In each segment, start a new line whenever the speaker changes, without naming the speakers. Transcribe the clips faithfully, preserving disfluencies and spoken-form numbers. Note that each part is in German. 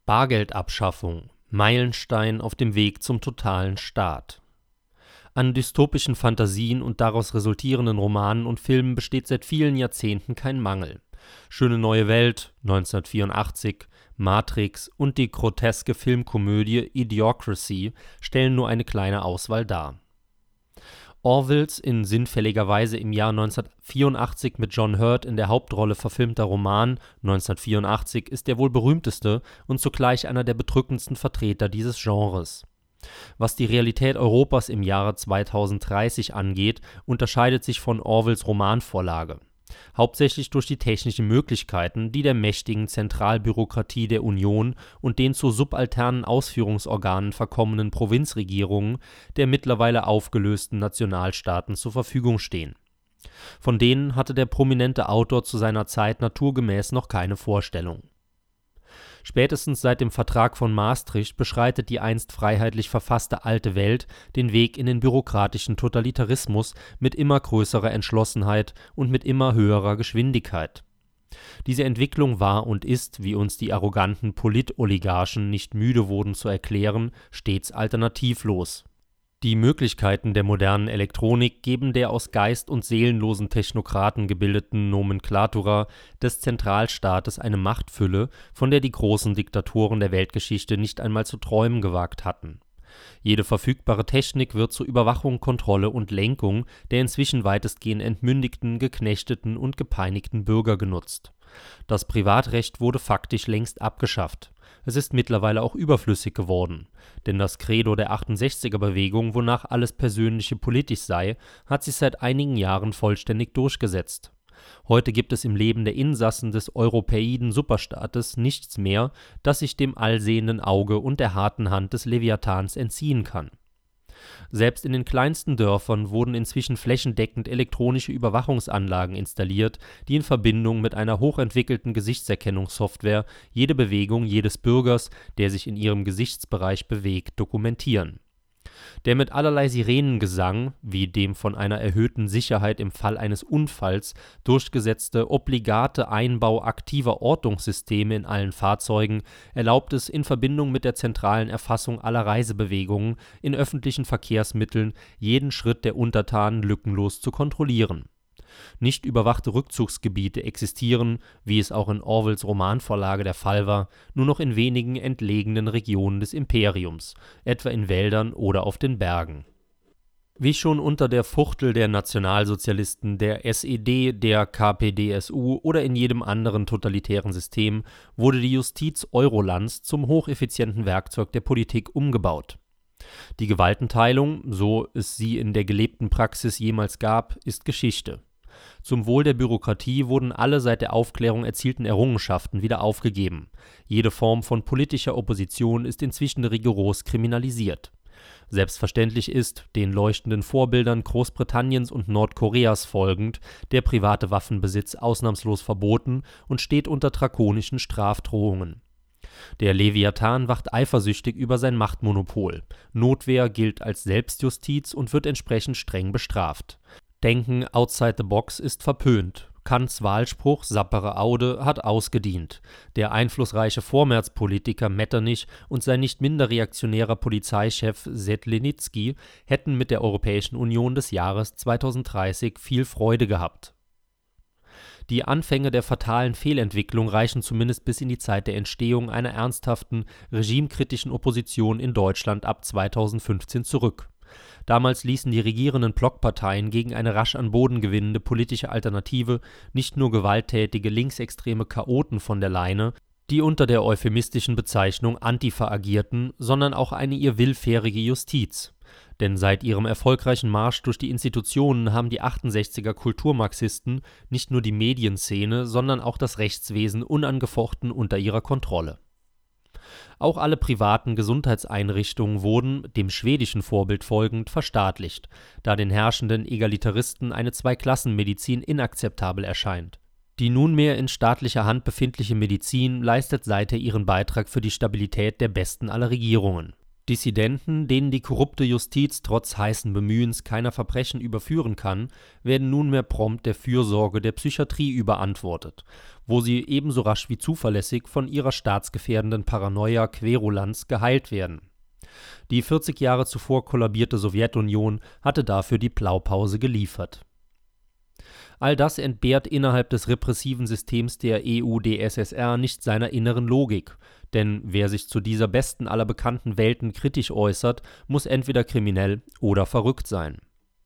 Bargeldabschaffung – Meilenstein auf dem Weg zum totalen Staat. An dystopischen Fantasien und daraus resultierenden Romanen und Filmen besteht seit vielen Jahrzehnten kein Mangel. Schöne neue Welt (neunzehnhundertvierundachtzig), Matrix und die groteske Filmkomödie Idiocracy stellen nur eine kleine Auswahl dar. Orwells in sinnfälliger Weise im Jahr neunzehnhundertvierundachtzig mit John Hurt in der Hauptrolle verfilmter Roman neunzehnhundertvierundachtzig ist der wohl berühmteste und zugleich einer der bedrückendsten Vertreter dieses Genres. Was die Realität Europas im Jahre zweitausenddreißig angeht, unterscheidet sich von Orwells Romanvorlage. Hauptsächlich durch die technischen Möglichkeiten, die der mächtigen Zentralbürokratie der Union und den zu subalternen Ausführungsorganen verkommenen Provinzregierungen der mittlerweile aufgelösten Nationalstaaten zur Verfügung stehen. Von denen hatte der prominente Autor zu seiner Zeit naturgemäß noch keine Vorstellung. Spätestens seit dem Vertrag von Maastricht beschreitet die einst freiheitlich verfasste alte Welt den Weg in den bürokratischen Totalitarismus mit immer größerer Entschlossenheit und mit immer höherer Geschwindigkeit. Diese Entwicklung war und ist, wie uns die arroganten Politoligarchen nicht müde wurden zu erklären, stets alternativlos. Die Möglichkeiten der modernen Elektronik geben der aus geist- und seelenlosen Technokraten gebildeten Nomenklatura des Zentralstaates eine Machtfülle, von der die großen Diktatoren der Weltgeschichte nicht einmal zu träumen gewagt hatten. Jede verfügbare Technik wird zur Überwachung, Kontrolle und Lenkung der inzwischen weitestgehend entmündigten, geknechteten und gepeinigten Bürger genutzt. Das Privatrecht wurde faktisch längst abgeschafft. Es ist mittlerweile auch überflüssig geworden, denn das Credo der achtundsechziger-Bewegung, wonach alles Persönliche politisch sei, hat sich seit einigen Jahren vollständig durchgesetzt. Heute gibt es im Leben der Insassen des europäiden Superstaates nichts mehr, das sich dem allsehenden Auge und der harten Hand des Leviathans entziehen kann. Selbst in den kleinsten Dörfern wurden inzwischen flächendeckend elektronische Überwachungsanlagen installiert, die in Verbindung mit einer hochentwickelten Gesichtserkennungssoftware jede Bewegung jedes Bürgers, der sich in ihrem Gesichtsbereich bewegt, dokumentieren. Der mit allerlei Sirenengesang, wie dem von einer erhöhten Sicherheit im Fall eines Unfalls durchgesetzte obligate Einbau aktiver Ortungssysteme in allen Fahrzeugen, erlaubt es in Verbindung mit der zentralen Erfassung aller Reisebewegungen in öffentlichen Verkehrsmitteln jeden Schritt der Untertanen lückenlos zu kontrollieren. Nicht überwachte Rückzugsgebiete existieren, wie es auch in Orwells Romanvorlage der Fall war, nur noch in wenigen entlegenen Regionen des Imperiums, etwa in Wäldern oder auf den Bergen. Wie schon unter der Fuchtel der Nationalsozialisten, der S E D, der K P D S U oder in jedem anderen totalitären System, wurde die Justiz Eurolands zum hocheffizienten Werkzeug der Politik umgebaut. Die Gewaltenteilung, so es sie in der gelebten Praxis jemals gab, ist Geschichte. Zum Wohl der Bürokratie wurden alle seit der Aufklärung erzielten Errungenschaften wieder aufgegeben. Jede Form von politischer Opposition ist inzwischen rigoros kriminalisiert. Selbstverständlich ist, den leuchtenden Vorbildern Großbritanniens und Nordkoreas folgend, der private Waffenbesitz ausnahmslos verboten und steht unter drakonischen Strafdrohungen. Der Leviathan wacht eifersüchtig über sein Machtmonopol. Notwehr gilt als Selbstjustiz und wird entsprechend streng bestraft. Denken outside the box ist verpönt. Kants Wahlspruch Sapere aude hat ausgedient. Der einflussreiche Vormärzpolitiker Metternich und sein nicht minder reaktionärer Polizeichef Sedlenitzky hätten mit der Europäischen Union des Jahres zweitausenddreißig viel Freude gehabt. Die Anfänge der fatalen Fehlentwicklung reichen zumindest bis in die Zeit der Entstehung einer ernsthaften, regimekritischen Opposition in Deutschland ab zweitausendfünfzehn zurück. Damals ließen die regierenden Blockparteien gegen eine rasch an Boden gewinnende politische Alternative nicht nur gewalttätige linksextreme Chaoten von der Leine, die unter der euphemistischen Bezeichnung Antifa agierten, sondern auch eine ihr willfährige Justiz. Denn seit ihrem erfolgreichen Marsch durch die Institutionen haben die achtundsechziger Kulturmarxisten nicht nur die Medienszene, sondern auch das Rechtswesen unangefochten unter ihrer Kontrolle. Auch alle privaten Gesundheitseinrichtungen wurden, dem schwedischen Vorbild folgend, verstaatlicht, da den herrschenden Egalitaristen eine Zweiklassenmedizin inakzeptabel erscheint. Die nunmehr in staatlicher Hand befindliche Medizin leistet seither ihren Beitrag für die Stabilität der besten aller Regierungen. Dissidenten, denen die korrupte Justiz trotz heißen Bemühens keiner Verbrechen überführen kann, werden nunmehr prompt der Fürsorge der Psychiatrie überantwortet, wo sie ebenso rasch wie zuverlässig von ihrer staatsgefährdenden Paranoia Querulanz geheilt werden. Die vierzig Jahre zuvor kollabierte Sowjetunion hatte dafür die Blaupause geliefert. All das entbehrt innerhalb des repressiven Systems der E U d S S R nicht seiner inneren Logik, denn wer sich zu dieser besten aller bekannten Welten kritisch äußert, muss entweder kriminell oder verrückt sein.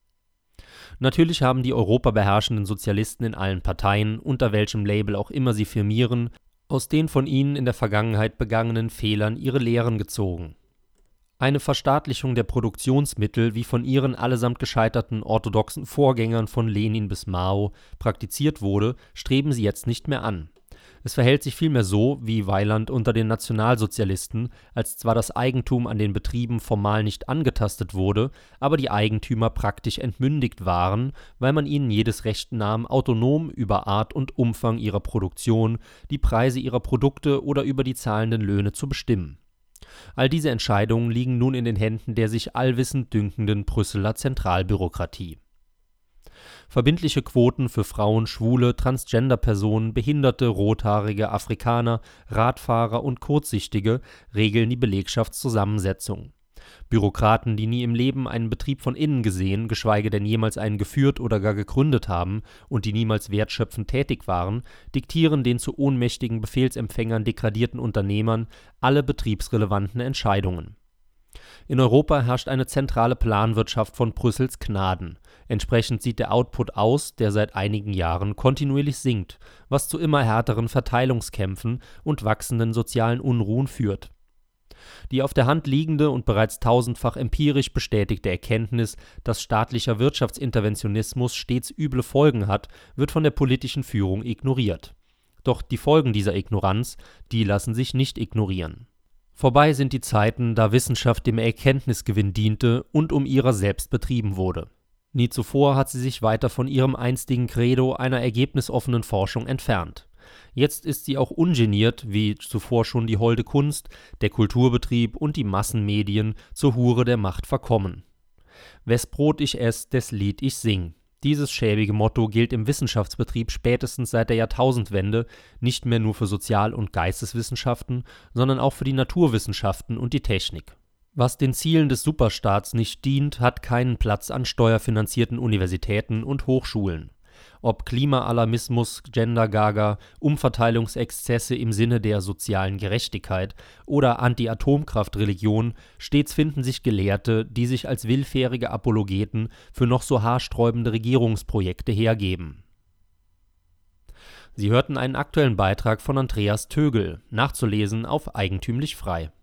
Natürlich haben die europabeherrschenden Sozialisten in allen Parteien, unter welchem Label auch immer sie firmieren, aus den von ihnen in der Vergangenheit begangenen Fehlern ihre Lehren gezogen. Eine Verstaatlichung der Produktionsmittel, wie von ihren allesamt gescheiterten orthodoxen Vorgängern von Lenin bis Mao praktiziert wurde, streben sie jetzt nicht mehr an. Es verhält sich vielmehr so wie Weiland unter den Nationalsozialisten, als zwar das Eigentum an den Betrieben formal nicht angetastet wurde, aber die Eigentümer praktisch entmündigt waren, weil man ihnen jedes Recht nahm, autonom über Art und Umfang ihrer Produktion, die Preise ihrer Produkte oder über die zahlenden Löhne zu bestimmen. All diese Entscheidungen liegen nun in den Händen der sich allwissend dünkenden Brüsseler Zentralbürokratie. Verbindliche Quoten für Frauen, Schwule, Transgender-Personen, Behinderte, Rothaarige, Afrikaner, Radfahrer und Kurzsichtige regeln die Belegschaftszusammensetzung. Bürokraten, die nie im Leben einen Betrieb von innen gesehen, geschweige denn jemals einen geführt oder gar gegründet haben und die niemals wertschöpfend tätig waren, diktieren den zu ohnmächtigen Befehlsempfängern degradierten Unternehmern alle betriebsrelevanten Entscheidungen. In Europa herrscht eine zentrale Planwirtschaft von Brüssels Gnaden. Entsprechend sieht der Output aus, der seit einigen Jahren kontinuierlich sinkt, was zu immer härteren Verteilungskämpfen und wachsenden sozialen Unruhen führt. Die auf der Hand liegende und bereits tausendfach empirisch bestätigte Erkenntnis, dass staatlicher Wirtschaftsinterventionismus stets üble Folgen hat, wird von der politischen Führung ignoriert. Doch die Folgen dieser Ignoranz, die lassen sich nicht ignorieren. Vorbei sind die Zeiten, da Wissenschaft dem Erkenntnisgewinn diente und um ihrer selbst betrieben wurde. Nie zuvor hat sie sich weiter von ihrem einstigen Credo einer ergebnisoffenen Forschung entfernt. Jetzt ist sie auch ungeniert, wie zuvor schon die holde Kunst, der Kulturbetrieb und die Massenmedien zur Hure der Macht verkommen. Wes Brot ich ess, des Lied ich sing. Dieses schäbige Motto gilt im Wissenschaftsbetrieb spätestens seit der Jahrtausendwende nicht mehr nur für Sozial- und Geisteswissenschaften, sondern auch für die Naturwissenschaften und die Technik. Was den Zielen des Superstaats nicht dient, hat keinen Platz an steuerfinanzierten Universitäten und Hochschulen. Ob Klimaalarmismus, Gender-Gaga, Umverteilungsexzesse im Sinne der sozialen Gerechtigkeit oder Anti-Atomkraft-Religion, stets finden sich Gelehrte, die sich als willfährige Apologeten für noch so haarsträubende Regierungsprojekte hergeben. Sie hörten einen aktuellen Beitrag von Andreas Tögel, nachzulesen auf eigentümlich frei.